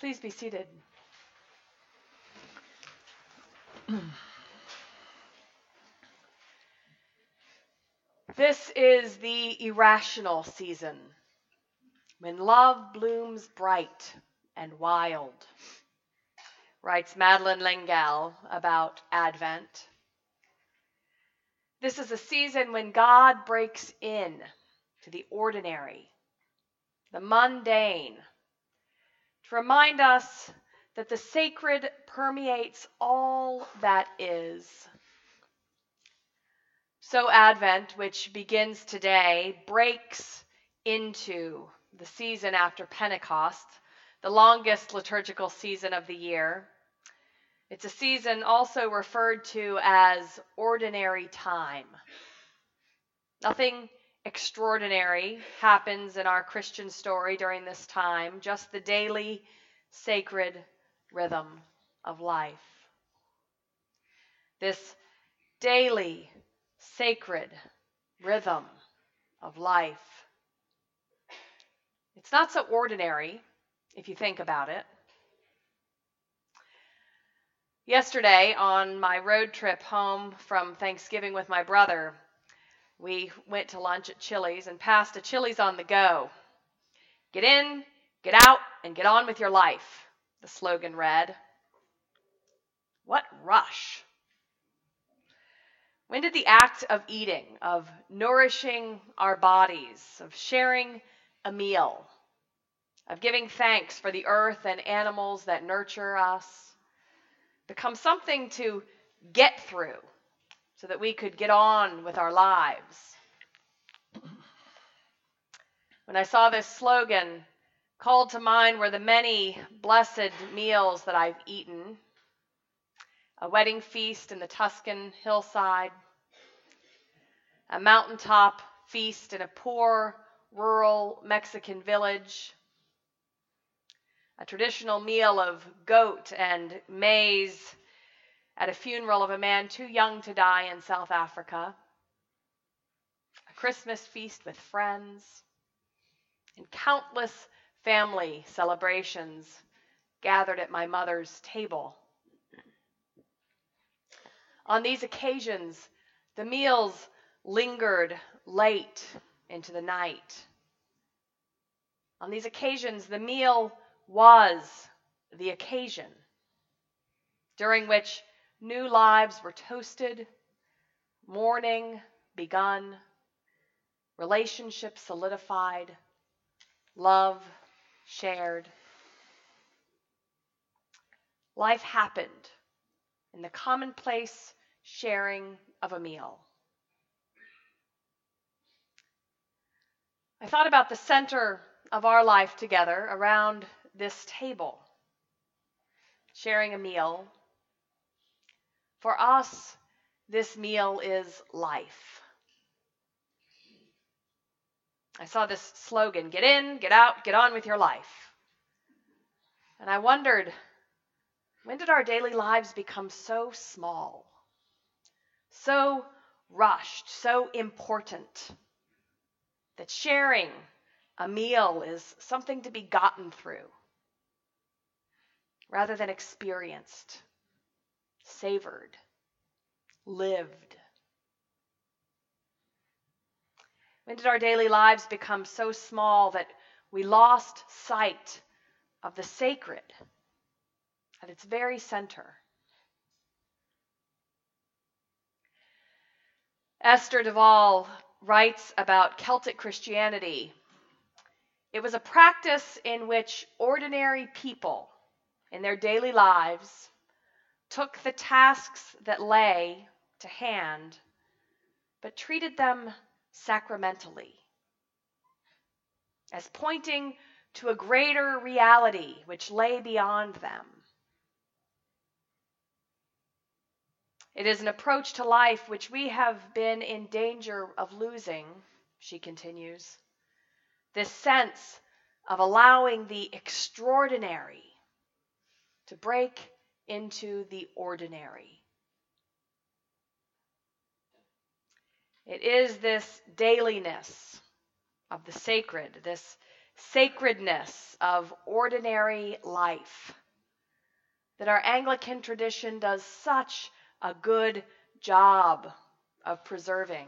Please be seated. This is the irrational season, when love blooms bright and wild, writes Madeleine L'Engle about Advent. This is a season when God breaks in to the ordinary, the mundane, to remind us that the sacred permeates all that is. So Advent, which begins today, breaks into the season after Pentecost, the longest liturgical season of the year. It's a season also referred to as ordinary time. Nothing extraordinary happens in our Christian story during this time, just the daily sacred rhythm of life. This daily sacred rhythm of life. It's not so ordinary if you think about it. Yesterday, on my road trip home from Thanksgiving with my brother, we went to lunch at Chili's and passed a Chili's on the go. Get in, get out, and get on with your life, the slogan read. What rush! When did the act of eating, of nourishing our bodies, of sharing a meal, of giving thanks for the earth and animals that nurture us, become something to get through so that we could get on with our lives? When I saw this slogan, called to mind were the many blessed meals that I've eaten. A wedding feast in the Tuscan hillside, a mountaintop feast in a poor, rural Mexican village, a traditional meal of goat and maize at a funeral of a man too young to die in South Africa, a Christmas feast with friends, and countless family celebrations gathered at my mother's table. On these occasions, the meals lingered late into the night. On these occasions, the meal was the occasion during which new lives were toasted, mourning begun, relationships solidified, love shared. Life happened in the commonplace sharing of a meal. I thought about the center of our life together around this table, sharing a meal. For us, this meal is life. I saw this slogan, get in, get out, get on with your life. And I wondered, when did our daily lives become so small, so rushed, so important, that sharing a meal is something to be gotten through rather than experienced, savored, lived? When did our daily lives become so small that we lost sight of the sacred at its very center? Esther Duvall writes about Celtic Christianity. It was a practice in which ordinary people in their daily lives took the tasks that lay to hand, but treated them sacramentally, as pointing to a greater reality which lay beyond them. It is an approach to life which we have been in danger of losing, she continues. This sense of allowing the extraordinary to break into the ordinary. It is this dailiness of the sacred, this sacredness of ordinary life that our Anglican tradition does such a good job of preserving.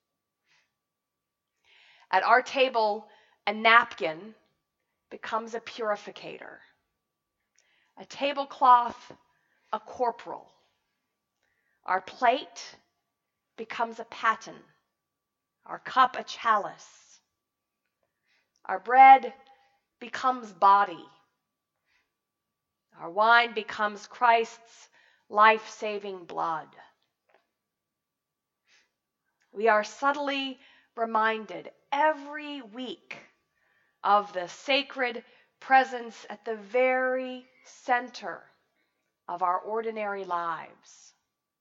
At our table, a napkin becomes a purificator, a tablecloth a corporal, our plate becomes a paten, our cup a chalice, our bread becomes body, our wine becomes Christ's life-saving blood. We are subtly reminded every week of the sacred presence at the very center of our ordinary lives.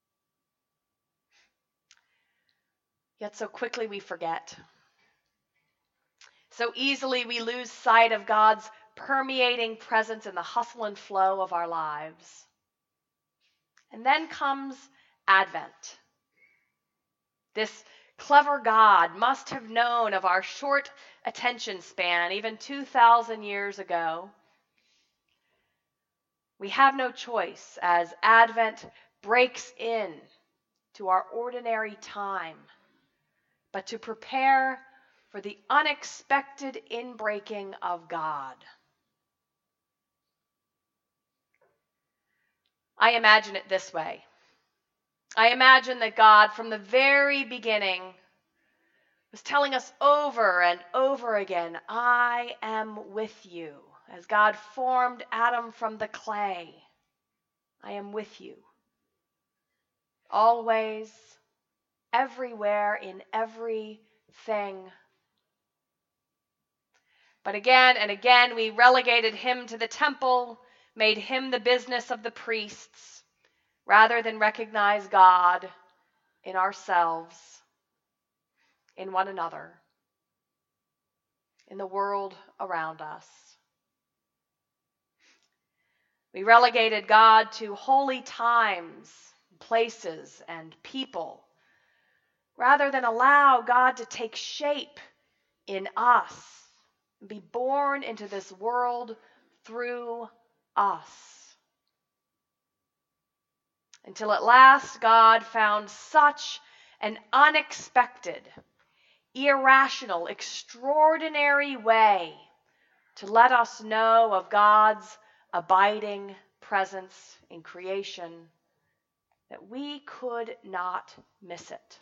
Yet so quickly we forget. So easily we lose sight of God's permeating presence in the hustle and flow of our lives. And then comes Advent. This clever God must have known of our short attention span even 2,000 years ago. We have no choice as Advent breaks in to our ordinary time, but to prepare for the unexpected inbreaking of God. I imagine it this way. I imagine that God, from the very beginning, was telling us over and over again, I am with you. As God formed Adam from the clay, I am with you. Always, everywhere, in everything. But again and again, we relegated him to the temple, made him the business of the priests, rather than recognize God in ourselves, in one another, in the world around us. We relegated God to holy times, places, and people, rather than allow God to take shape in us and be born into this world through us. Until at last God found such an unexpected, irrational, extraordinary way to let us know of God's abiding presence in creation that we could not miss it.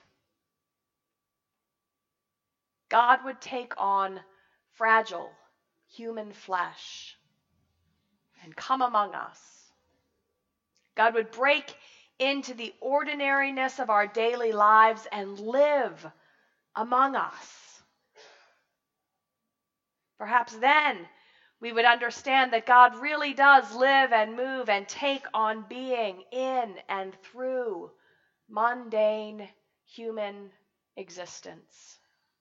God would take on fragile human flesh and come among us. God would break into the ordinariness of our daily lives and live among us. Perhaps then we would understand that God really does live and move and take on being in and through mundane human existence.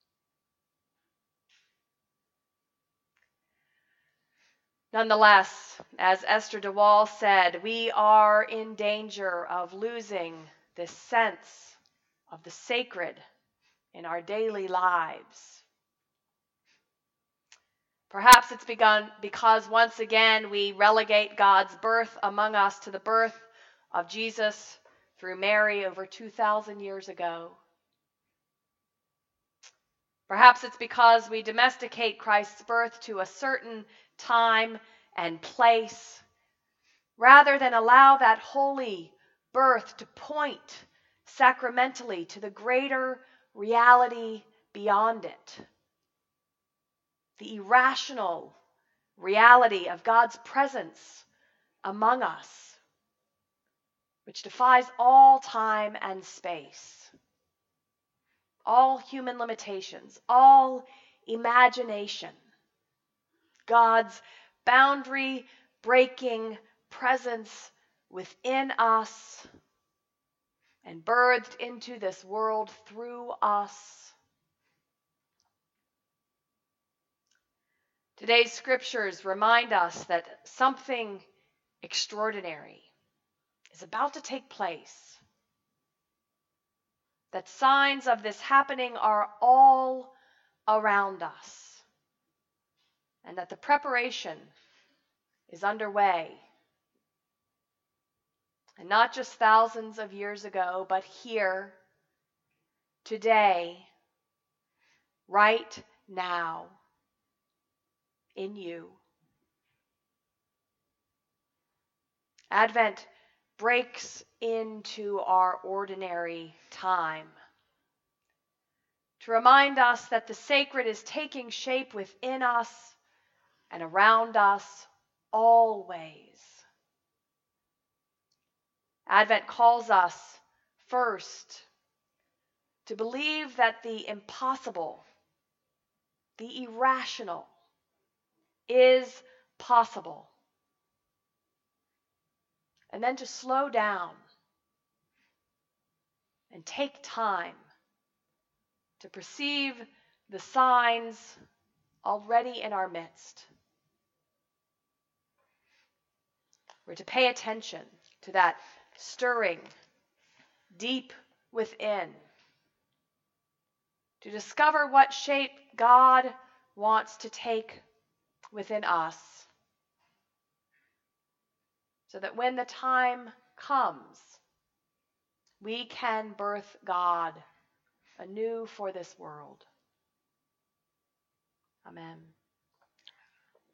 Nonetheless, as Esther de Waal said, we are in danger of losing this sense of the sacred in our daily lives. Perhaps it's begun because once again we relegate God's birth among us to the birth of Jesus through Mary over 2,000 years ago. Perhaps it's because we domesticate Christ's birth to a certain time and place, rather than allow that holy birth to point sacramentally to the greater reality beyond it. The irrational reality of God's presence among us, which defies all time and space, all human limitations, all imagination. God's boundary-breaking presence within us and birthed into this world through us. Today's scriptures remind us that something extraordinary is about to take place, that signs of this happening are all around us. and that the preparation is underway. And not just thousands of years ago, but here, today, right now, in you. Advent breaks into our ordinary time to remind us that the sacred is taking shape within us and around us always. Advent calls us first to believe that the impossible, the irrational, is possible. And then to slow down and take time to perceive the signs already in our midst. We're to pay attention to that stirring deep within, to discover what shape God wants to take within us, so that when the time comes, we can birth God anew for this world. Amen.